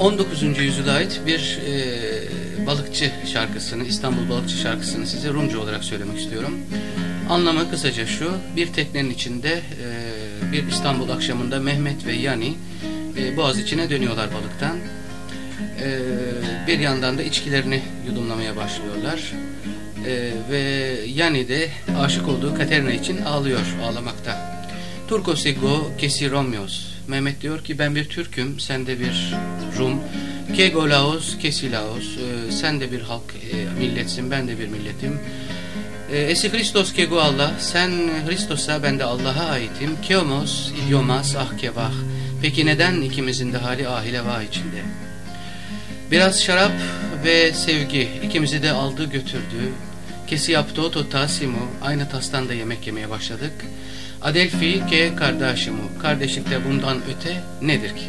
19. yüzyıla ait bir balıkçı şarkısını, İstanbul balıkçı şarkısını size Rumca olarak söylemek istiyorum. Anlamı kısaca şu: bir teknenin içinde bir İstanbul akşamında Mehmet ve Yani boğaz içine dönüyorlar balıktan. Bir yandan da içkilerini yudumlamaya başlıyorlar. Ve Yani de aşık olduğu Katerina için ağlamakta. Turcos ego kesi Romios. Mehmet diyor ki ben bir Türk'üm, sen de bir Rum. Kego Laos kesi Laos. Sen de bir halk milletsin, ben de bir milletim. Esi Christos kego Allah. Sen Hristos'a, ben de Allah'a aitim. Keomos idiomas ah kevah. Peki neden ikimizin de hali ahileva içinde? Biraz şarap ve sevgi ikimizi de aldı götürdü. Kesi yaptı o tasimo. Aynı tastan da yemek yemeye başladık. Adelphi ke kardeşimu. Kardeşlikte bundan öte nedir ki?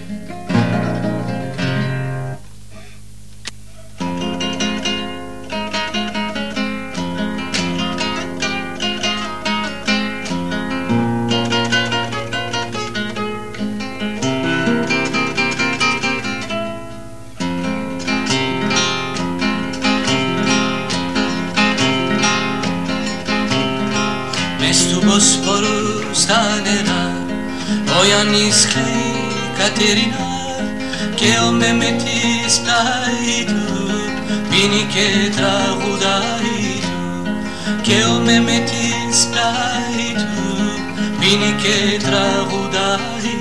Bosporus tanera, Oyanis klei Katerina, che o me metis plaitu, vini che tragudaitu, che o me metis plaitu, vini che tragudaitu.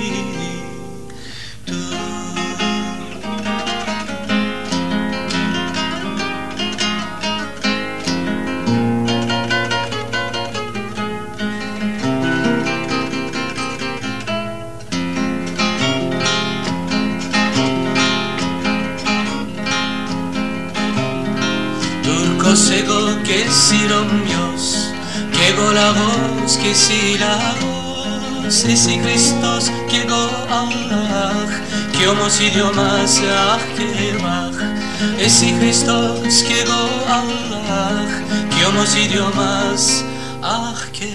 Ego que si Romios, que go la voz, que si la voz, y si Christos, que go Allah, que homos idiomas, ah que bach, y si Christos, que go Allah, que homos idiomas, ah que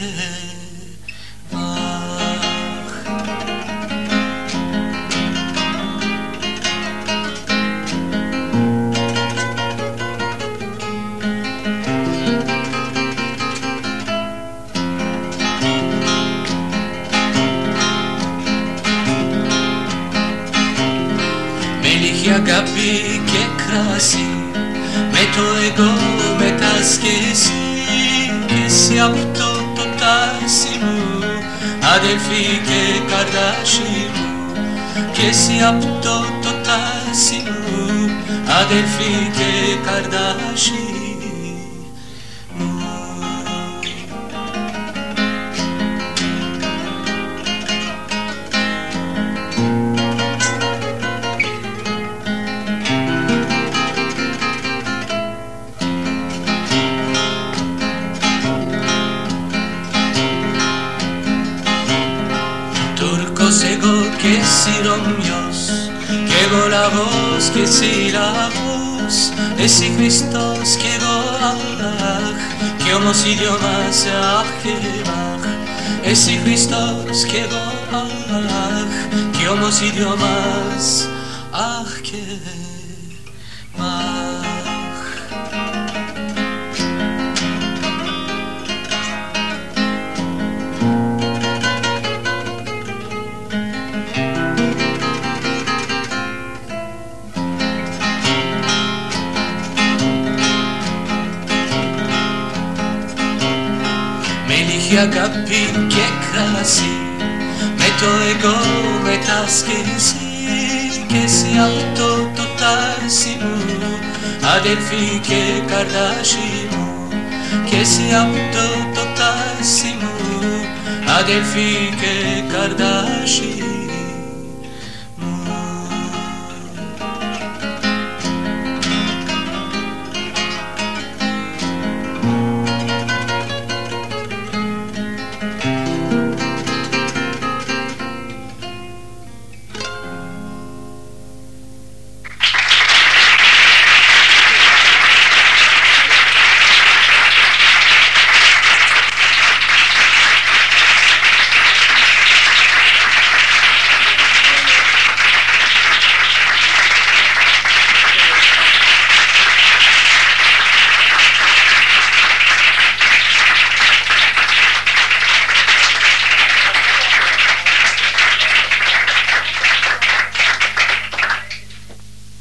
Αγάπη και κράση, με το εγώ μετασκέσει και εσύ από το τάσι μου, αδελφή και καρδάσι μου, και εσύ από το τάσι μου, αδελφή και καρδάσι μου. Ego que si Romios, que go la voz, que si la voz, es si Christos, que go Allah, que homos idiomas, ah que bach, es si Christos, que go Allah, que homos idiomas, ah que bach. Αγάπη και κράση, με το εγώ μετασκέσει και εσύ από το τάσι μου, αδελφή και καρδάσι μου, και εσύ από το τάσι μου, αδελφή και καρδάσι μου.